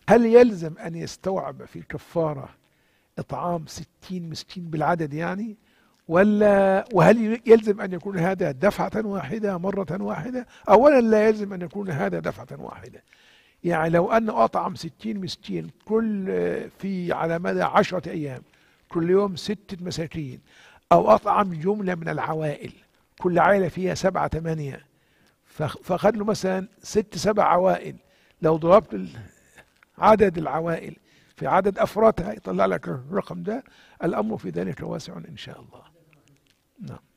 هل يلزم أن يستوعب في الكفارة إطعام 60 مسكين بالعدد يعني، وهل يلزم أن يكون هذا دفعة واحدة مرة واحدة؟ أولا لا يلزم أن يكون هذا دفعة واحدة. يعني لو أنه أطعم 60 مسكين على مدى 10 أيام، كل يوم 6 مساكين، أو أطعم جملة من العوائل، كل عائلة فيها 7 8، فأخذ له مثلا 6 7 عوائل، لو ضربت عدد العوائل في عدد أفرادها يطلع لك الرقم ده. الأمر في ذلك واسع إن شاء الله. نعم.